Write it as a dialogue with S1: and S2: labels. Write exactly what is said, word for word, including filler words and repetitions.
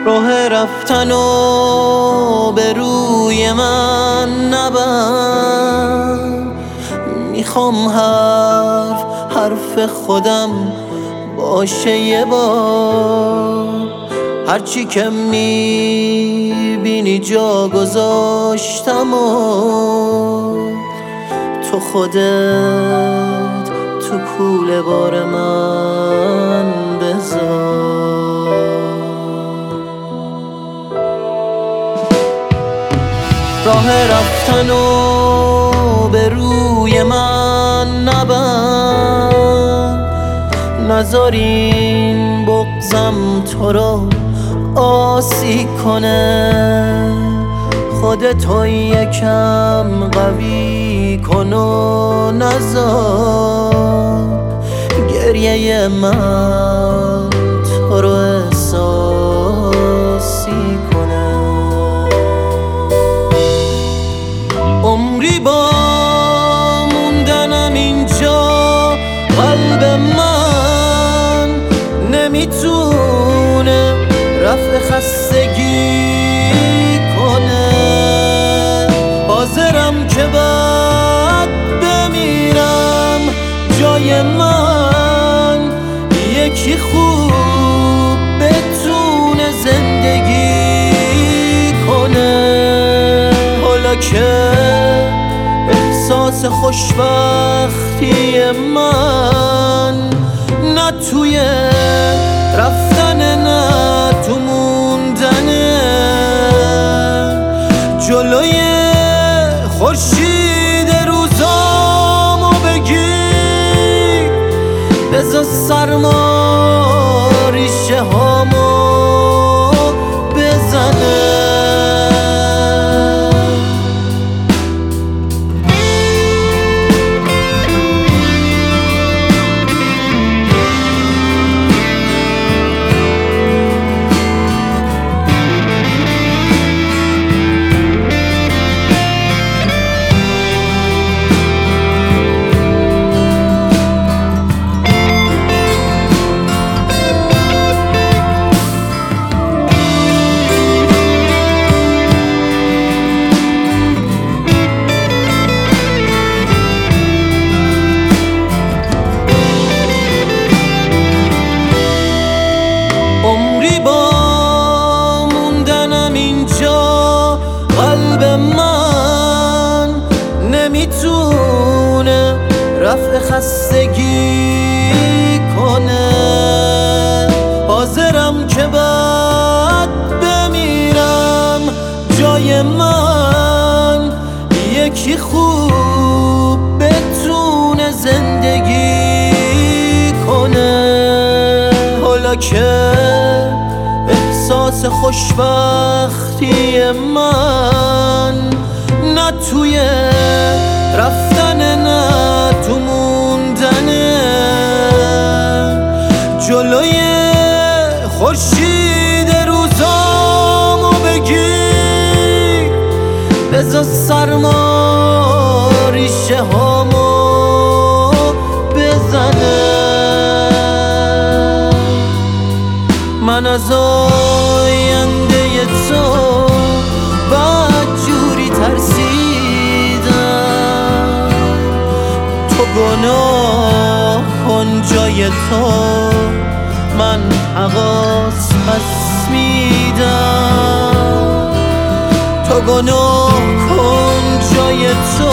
S1: راه رفتن و به روی من نبند، میخوام حرف حرف خودم باشه یه بار. هرچی که میبینی جا گذاشتم و تو خودت تو کوله بار من بذار. راه رفتن و به روی من نبند، نذار این بغضم تو رو آسی کنه. خودتو یکم قوی کن و نذار گریه من تو رو احساسی کنه. عمری با موندنم اینجا قلب من نمیتونه رفع خستگی کنه. حاضرم که بعد بمیرم جای من یکی خوب بتونه زندگی کنه. حالا که احساس خوشبختی من نه توی رفتن نه تو موندنه، جلوی خورشید روزامو بگیر، بذار سرما ریشه هامو بزنه. عمری با موندنم اینجا قلب من نمیتونه رفع خستگی کنه. حاضرم که بعد بمیرم جای من یکی خوب بتونه زندگی کنه. حالا که احساس خوشبختی من نه توی رفتن نه تو موندنه، جلوی خورشید روزامو بگیر، بذار سرما ریشه هامو بزنه. من از آینده تو بدجوری ترسیدم، تو گناه کن جای تو من حواس پس میدم. تو گناه کن جای تو